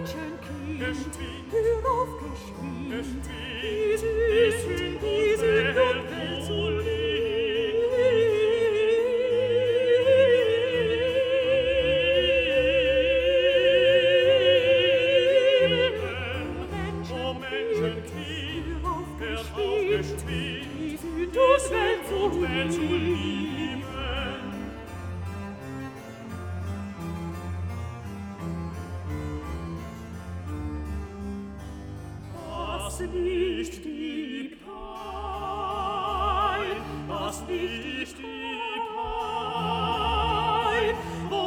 Menschenkind, hör auf geschwind, die Sündwelt zu lieben. Was nicht die Pein, was nicht die Pein, wo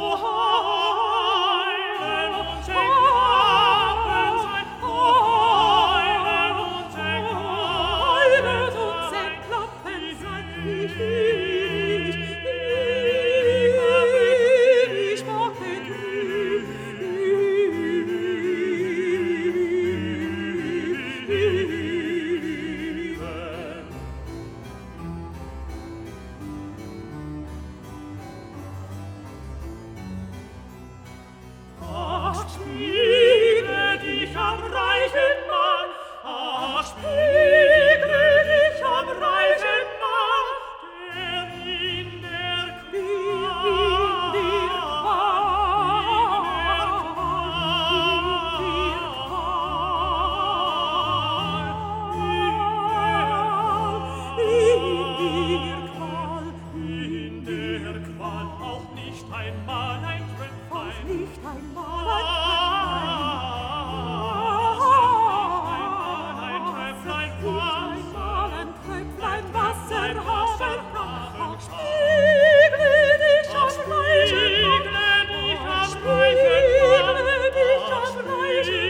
heilen und entklappen sein, heilen und entklappen sein, ich mag den spiegle dich am reichen Mann, spiegle dich am reichen Mann, der in der Qual auch nicht einmal ein Tröpflein, nicht einmal ein Tröpflein Wasser haben kann. Spiegle dich am reichen Mann, spiegle dich am reichen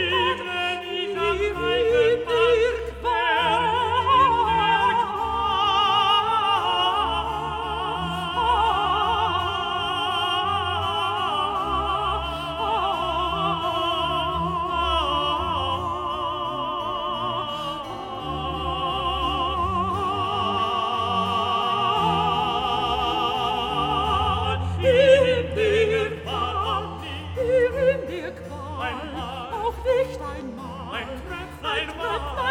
auch nicht einmal ein Tröpflein